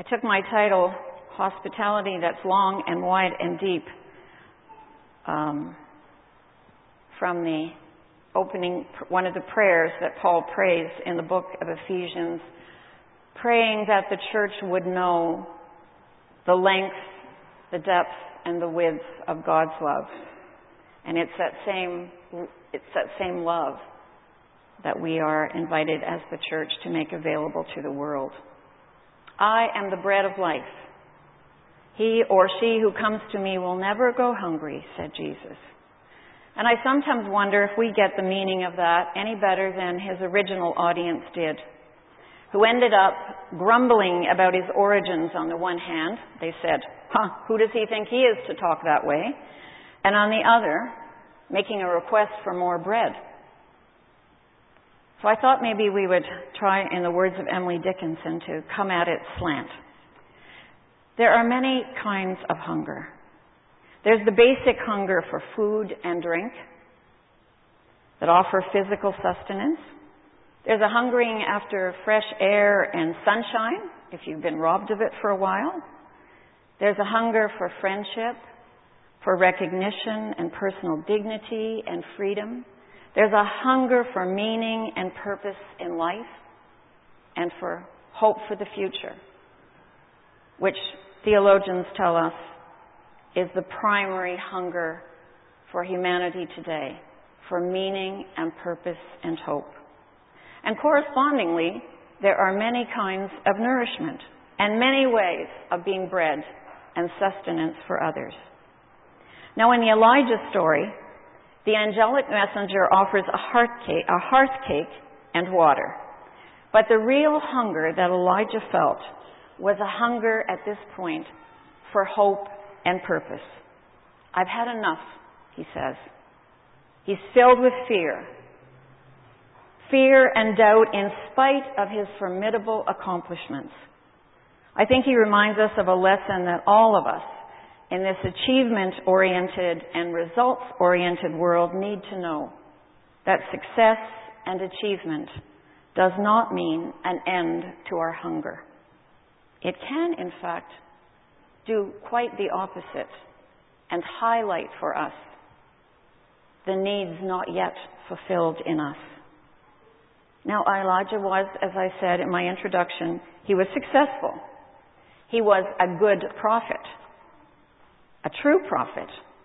I took my title, Hospitality That's Long and Wide and Deep, from the opening, one of the prayers that Paul prays in the book of Ephesians, praying that the church would know the length, the depth, and the width of God's love. And it's that same love that we are invited as the church to make available to the world. I am the bread of life. He or she who comes to me will never go hungry, said Jesus. And I sometimes wonder if we get the meaning of that any better than his original audience did, who ended up grumbling about his origins on the one hand. They said, who does he think he is to talk that way? And on the other, making a request for more bread. So I thought maybe we would try, in the words of Emily Dickinson, to come at it slant. There are many kinds of hunger. There's the basic hunger for food and drink that offer physical sustenance. There's a hungering after fresh air and sunshine, if you've been robbed of it for a while. There's a hunger for friendship, for recognition and personal dignity and freedom. There's a hunger for meaning and purpose in life and for hope for the future, which theologians tell us is the primary hunger for humanity today, for meaning and purpose and hope. And correspondingly, there are many kinds of nourishment and many ways of being bread and sustenance for others. Now, in the Elijah story, the angelic messenger offers a hearth cake and water. But the real hunger that Elijah felt was a hunger at this point for hope and purpose. I've had enough, he says. He's filled with fear. Fear and doubt in spite of his formidable accomplishments. I think he reminds us of a lesson that all of us in this achievement-oriented and results-oriented world need to know, that success and achievement does not mean an end to our hunger. It can, in fact, do quite the opposite and highlight for us the needs not yet fulfilled in us. Now, Elijah was, as I said in my introduction, he was successful. He was a good prophet. A true prophet.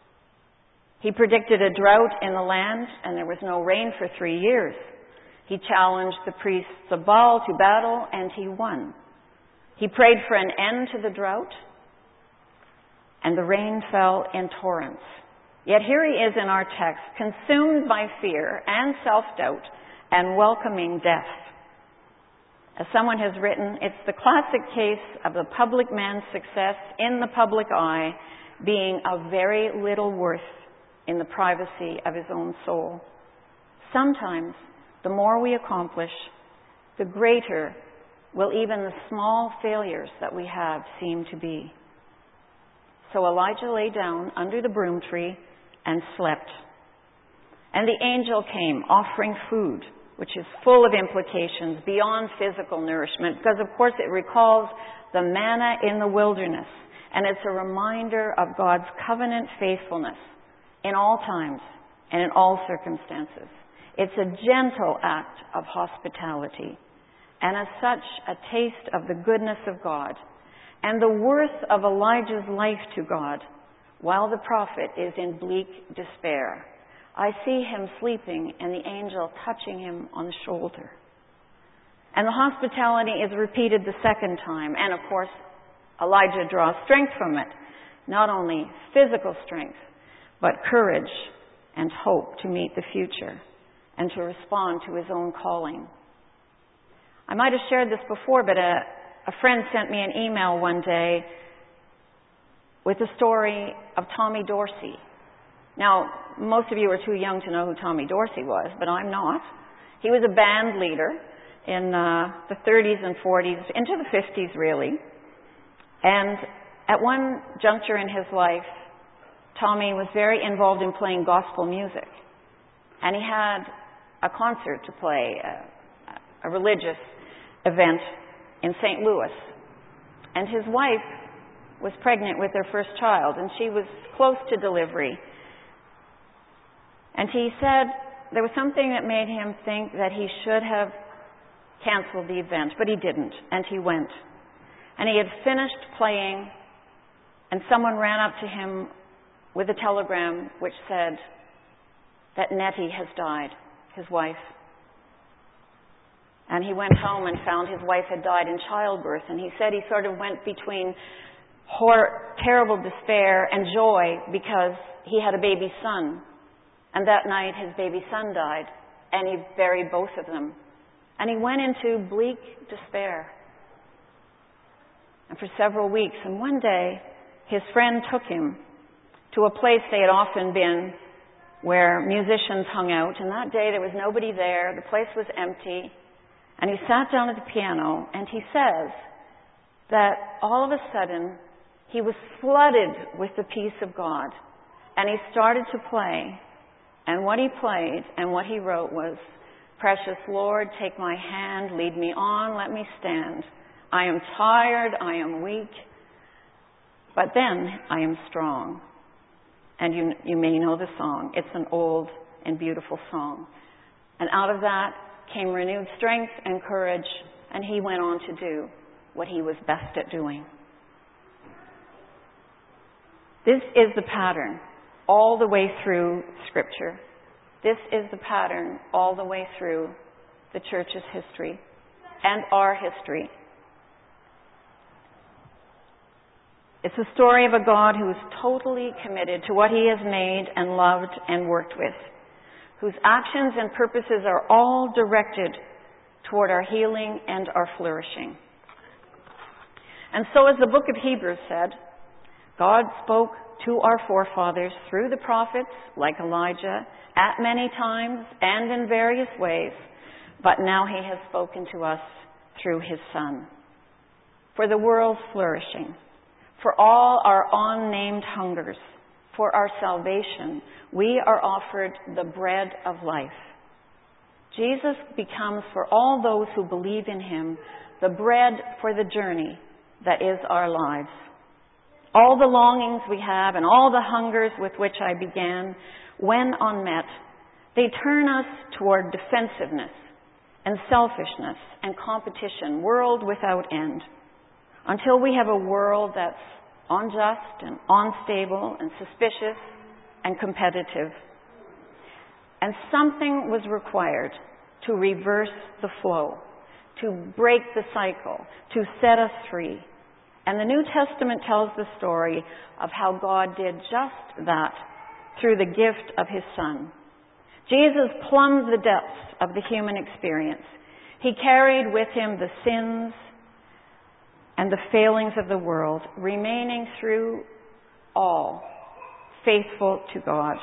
He predicted a drought in the land, and there was no rain for 3 years. He challenged the priests of Baal to battle, and he won. He prayed for an end to the drought, and the rain fell in torrents. Yet here he is in our text, consumed by fear and self-doubt and welcoming death. As someone has written, it's the classic case of the public man's success in the public eye being of very little worth in the privacy of his own soul. Sometimes, the more we accomplish, the greater will even the small failures that we have seem to be. So Elijah lay down under the broom tree and slept. And the angel came, offering food, which is full of implications beyond physical nourishment, because of course it recalls the manna in the wilderness. And it's a reminder of God's covenant faithfulness in all times and in all circumstances. It's a gentle act of hospitality, and as such, a taste of the goodness of God and the worth of Elijah's life to God while the prophet is in bleak despair. I see him sleeping and the angel touching him on the shoulder. And the hospitality is repeated the second time, and of course, Elijah draws strength from it. Not only physical strength, but courage and hope to meet the future and to respond to his own calling. I might have shared this before, but a friend sent me an email one day with the story of Tommy Dorsey. Now, most of you are too young to know who Tommy Dorsey was, but I'm not. He was a band leader in the 30s and 40s, into the 50s really. And at one juncture in his life, Tommy was very involved in playing gospel music. And he had a concert to play, a religious event in St. Louis. And his wife was pregnant with their first child, and she was close to delivery. And he said there was something that made him think that he should have canceled the event, but he didn't, and he went. And he had finished playing, and someone ran up to him with a telegram which said that Nettie has died, his wife. And he went home and found his wife had died in childbirth, and he said he sort of went between terrible despair and joy because he had a baby son. And that night his baby son died, and he buried both of them. And he went into bleak despair. And for several weeks, and one day, his friend took him to a place they had often been where musicians hung out. And that day there was nobody there. The place was empty. And he sat down at the piano, and he says that all of a sudden he was flooded with the peace of God. And he started to play. And what he played and what he wrote was, "Precious Lord, take my hand, lead me on, let me stand. I am tired, I am weak, but then I am strong." And you may know the song. It's an old and beautiful song. And out of that came renewed strength and courage, and he went on to do what he was best at doing. This is the pattern all the way through Scripture. This is the pattern all the way through the church's history and our history. It's the story of a God who is totally committed to what he has made and loved and worked with, whose actions and purposes are all directed toward our healing and our flourishing. And so, as the book of Hebrews said, God spoke to our forefathers through the prophets, like Elijah, at many times and in various ways, but now he has spoken to us through his Son. For the world's flourishing, for all our unnamed hungers, for our salvation, we are offered the bread of life. Jesus becomes, for all those who believe in him, the bread for the journey that is our lives. All the longings we have and all the hungers with which I began, when unmet, they turn us toward defensiveness and selfishness and competition, world without end, until we have a world that's unjust and unstable and suspicious and competitive. And something was required to reverse the flow, to break the cycle, to set us free. And the New Testament tells the story of how God did just that through the gift of his Son. Jesus plumbed the depths of the human experience. He carried with him the sins and the failings of the world, remaining through all faithful to God.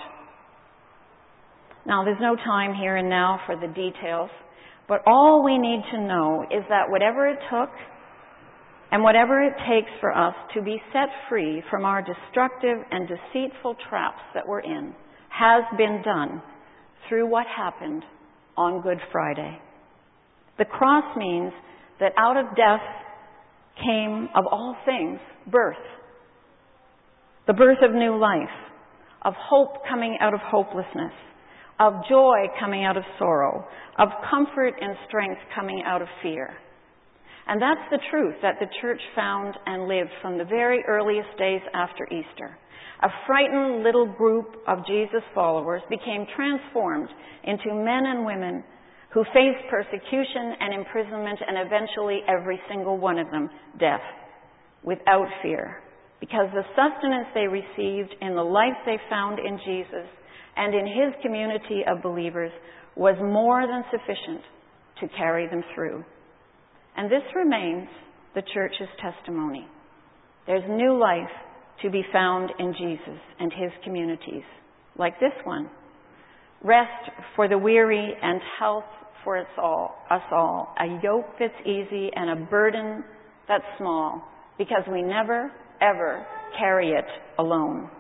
Now, there's no time here and now for the details, but all we need to know is that whatever it took and whatever it takes for us to be set free from our destructive and deceitful traps that we're in has been done through what happened on Good Friday. The cross means that out of death came, of all things, birth. The birth of new life, of hope coming out of hopelessness, of joy coming out of sorrow, of comfort and strength coming out of fear. And that's the truth that the church found and lived from the very earliest days after Easter. A frightened little group of Jesus followers became transformed into men and women who faced persecution and imprisonment and eventually every single one of them death without fear, because the sustenance they received in the life they found in Jesus and in his community of believers was more than sufficient to carry them through. And this remains the church's testimony. There's new life to be found in Jesus and his communities, like this one. Rest for the weary and health for us all. A yoke that's easy and a burden that's small, because we never, ever carry it alone.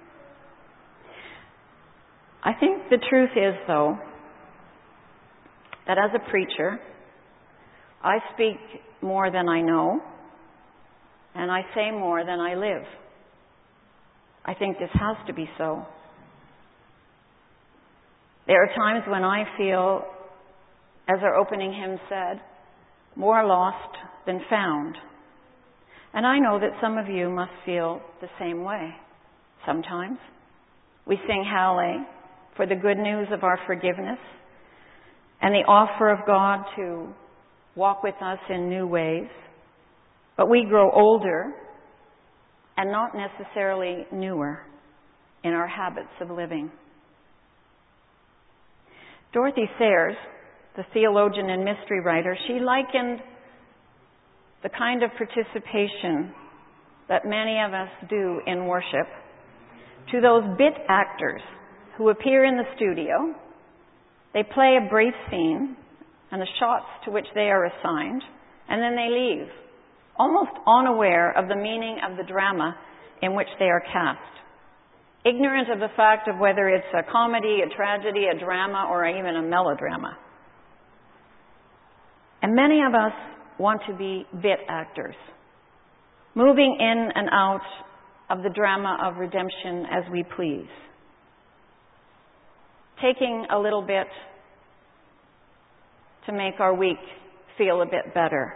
I think the truth is, though, that as a preacher, I speak more than I know, and I say more than I live. I think this has to be so. There are times when I feel, as our opening hymn said, more lost than found. And I know that some of you must feel the same way sometimes. We sing Hallel for the good news of our forgiveness and the offer of God to walk with us in new ways. But we grow older and not necessarily newer in our habits of living. Dorothy Sayers, the theologian and mystery writer, she likened the kind of participation that many of us do in worship to those bit actors who appear in the studio. They play a brief scene and the shots to which they are assigned, and then they leave, almost unaware of the meaning of the drama in which they are cast, ignorant of the fact of whether it's a comedy, a tragedy, a drama, or even a melodrama. And many of us want to be bit actors, moving in and out of the drama of redemption as we please, taking a little bit to make our week feel a bit better.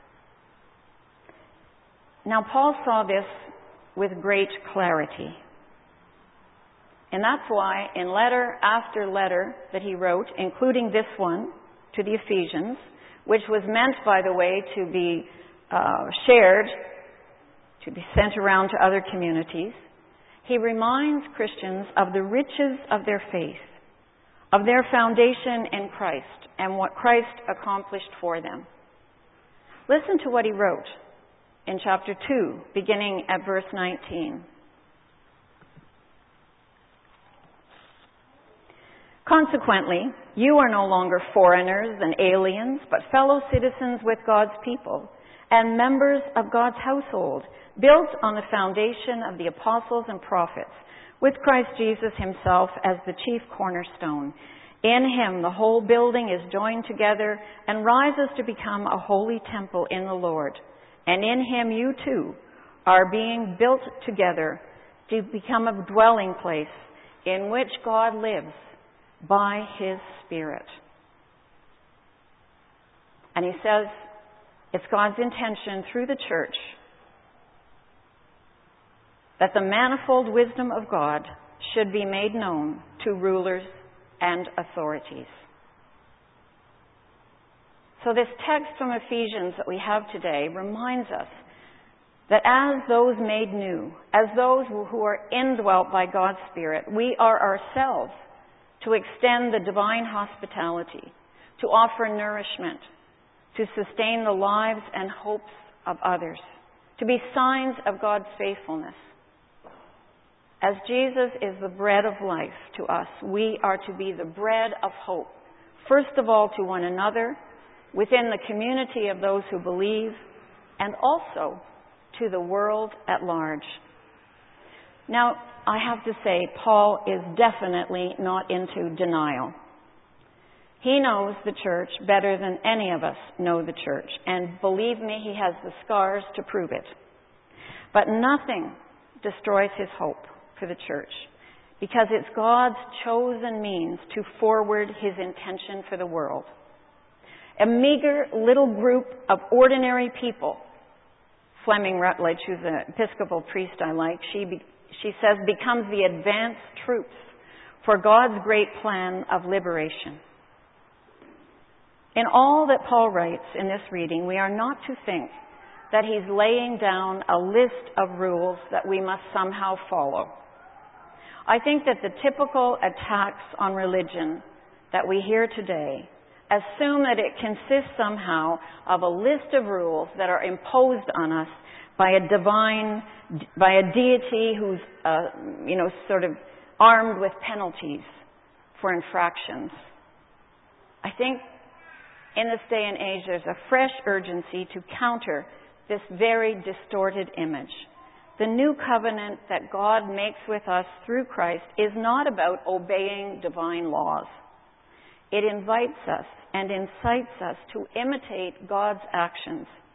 Now, Paul saw this with great clarity. And that's why in letter after letter that he wrote, including this one to the Ephesians, which was meant, by the way, to be shared, to be sent around to other communities, he reminds Christians of the riches of their faith, of their foundation in Christ, and what Christ accomplished for them. Listen to what he wrote in chapter 2, beginning at verse 19. Consequently, you are no longer foreigners and aliens, but fellow citizens with God's people and members of God's household, built on the foundation of the apostles and prophets, with Christ Jesus himself as the chief cornerstone. In him, the whole building is joined together and rises to become a holy temple in the Lord. And in him, you too are being built together to become a dwelling place in which God lives by his Spirit. And he says it's God's intention through the church that the manifold wisdom of God should be made known to rulers and authorities. So this text from Ephesians that we have today reminds us that as those made new, as those who are indwelt by God's Spirit, we are ourselves to extend the divine hospitality, to offer nourishment, to sustain the lives and hopes of others, to be signs of God's faithfulness. As Jesus is the bread of life to us, we are to be the bread of hope, first of all to one another, within the community of those who believe, and also to the world at large. Now, I have to say, Paul is definitely not into denial. He knows the church better than any of us know the church, and believe me, he has the scars to prove it. But nothing destroys his hope for the church, because it's God's chosen means to forward his intention for the world. A meager little group of ordinary people, Fleming Rutledge, who's an Episcopal priest I like, she says, becomes the advance troops for God's great plan of liberation. In all that Paul writes in this reading, we are not to think that he's laying down a list of rules that we must somehow follow. I think that the typical attacks on religion that we hear today assume that it consists somehow of a list of rules that are imposed on us by a deity who's, sort of armed with penalties for infractions. I think in this day and age there's a fresh urgency to counter this very distorted image. The new covenant that God makes with us through Christ is not about obeying divine laws. It invites us and incites us to imitate God's actions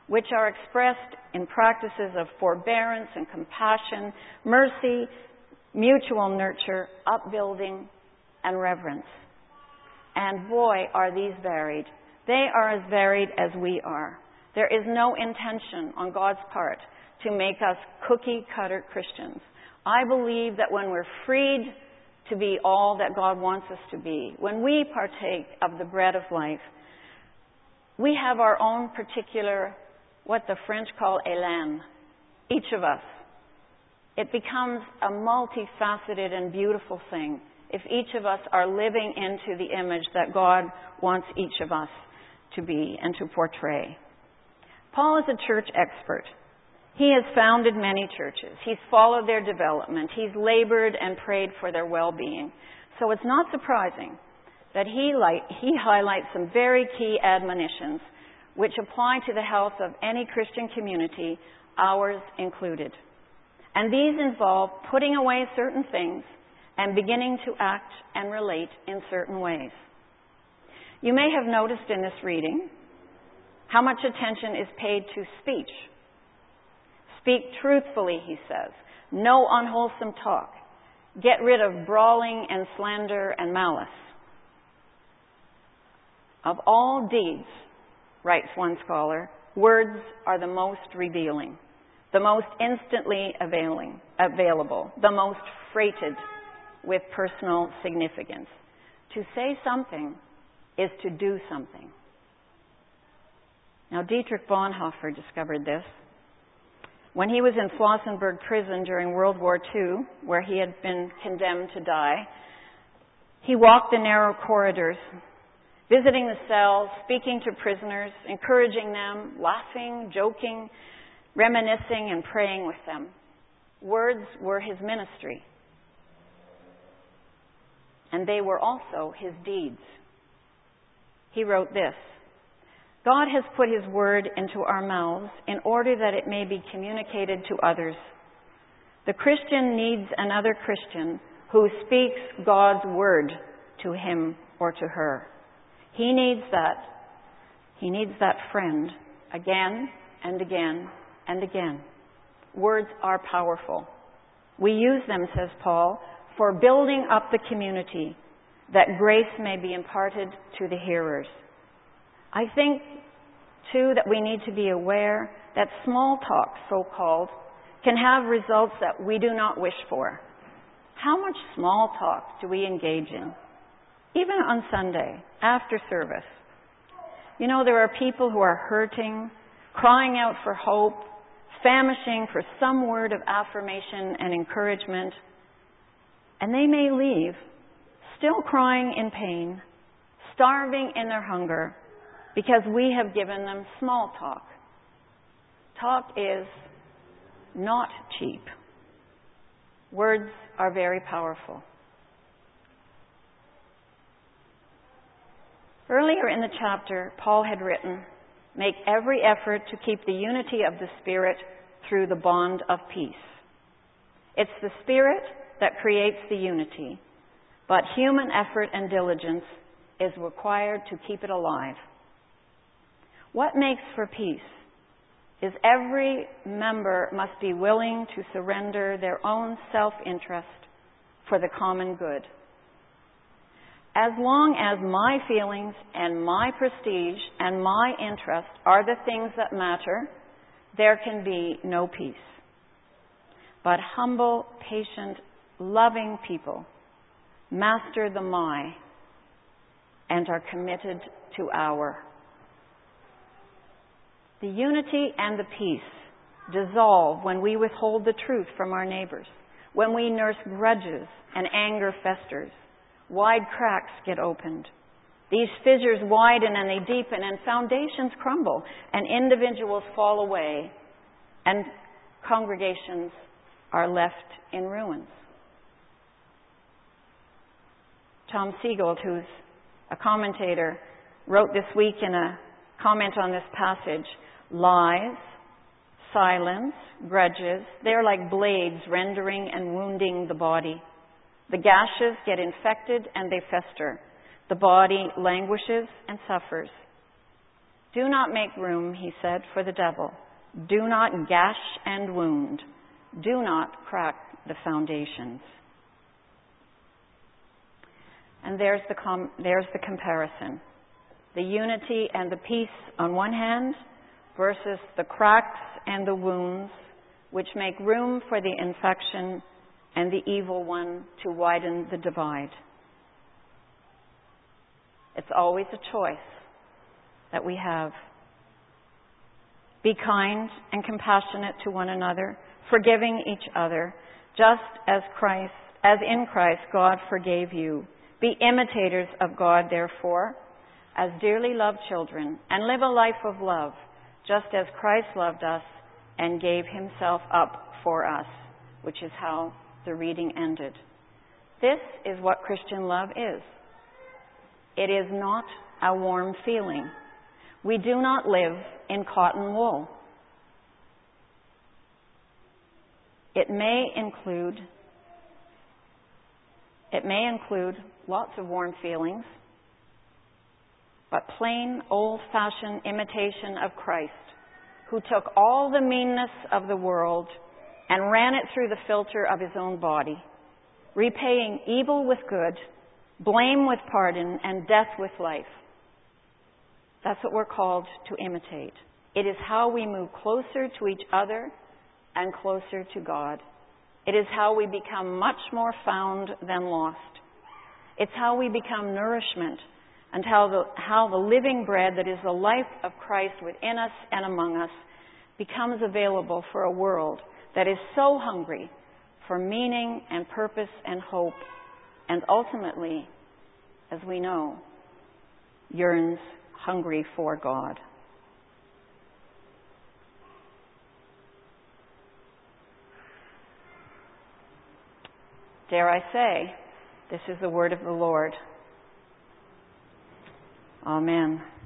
which are expressed in practices of forbearance and compassion, mercy, mutual nurture, upbuilding, and reverence. And boy, are these varied. They are as varied as we are. There is no intention on God's part to make us cookie-cutter Christians. I believe that when we're freed to be all that God wants us to be, when we partake of the bread of life, we have our own particular, what the French call élan, each of us. It becomes a multifaceted and beautiful thing if each of us are living into the image that God wants each of us to be and to portray. Paul is a church expert. He has founded many churches. He's followed their development. He's labored and prayed for their well-being. So it's not surprising that he highlights some very key admonitions which apply to the health of any Christian community, ours included. And these involve putting away certain things and beginning to act and relate in certain ways. You may have noticed in this reading how much attention is paid to speech. Speak truthfully, he says. No unwholesome talk. Get rid of brawling and slander and malice. Of all deeds, writes one scholar, words are the most revealing, the most instantly available, the most freighted with personal significance. To say something is to do something. Now, Dietrich Bonhoeffer discovered this. When he was in Flossenburg prison during World War II, where he had been condemned to die, he walked the narrow corridors, visiting the cells, speaking to prisoners, encouraging them, laughing, joking, reminiscing, and praying with them. Words were his ministry. And they were also his deeds. He wrote this: God has put His word into our mouths in order that it may be communicated to others. The Christian needs another Christian who speaks God's word to him or to her. He needs that. He needs that friend again and again and again. Words are powerful. We use them, says Paul, for building up the community, that grace may be imparted to the hearers. I think, too, that we need to be aware that small talk, so-called, can have results that we do not wish for. How much small talk do we engage in? Even on Sunday, after service. You know, there are people who are hurting, crying out for hope, famishing for some word of affirmation and encouragement, and they may leave, still crying in pain, starving in their hunger, because we have given them small talk. Talk is not cheap. Words are very powerful. Earlier in the chapter, Paul had written, "Make every effort to keep the unity of the Spirit through the bond of peace." It's the Spirit that creates the unity, but human effort and diligence is required to keep it alive. What makes for peace is every member must be willing to surrender their own self-interest for the common good. As long as my feelings and my prestige and my interest are the things that matter, there can be no peace. But humble, patient, loving people master the my and are committed to our. The unity and the peace dissolve when we withhold the truth from our neighbors, when we nurse grudges and anger festers. Wide cracks get opened. These fissures widen and they deepen, and foundations crumble, and individuals fall away, and congregations are left in ruins. Tom Siegel, who's a commentator, wrote this week in a comment on this passage, "Lies, silence, grudges, they're like blades rendering and wounding the body. The gashes get infected and they fester. The body languishes and suffers. Do not make room, he said, for the devil. Do not gash and wound. Do not crack the foundations. And there's the comparison. The unity and the peace on one hand versus the cracks and the wounds which make room for the infection and the evil one to widen the divide. It's always a choice that we have. Be kind and compassionate to one another, forgiving each other, just as in Christ God forgave you. Be imitators of God, therefore, as dearly loved children, and live a life of love, just as Christ loved us and gave himself up for us, which is how the reading ended. This is what Christian love is. It is not a warm feeling. We do not live in cotton wool. It may include lots of warm feelings, but plain, old-fashioned imitation of Christ, who took all the meanness of the world and ran it through the filter of his own body, repaying evil with good, blame with pardon, and death with life. That's what we're called to imitate. It is how we move closer to each other and closer to God. It is how we become much more found than lost. It's how we become nourishment and how the living bread that is the life of Christ within us and among us becomes available for a world that is so hungry for meaning and purpose and hope, and ultimately, as we know, yearns hungry for God. Dare I say, this is the word of the Lord. Amen.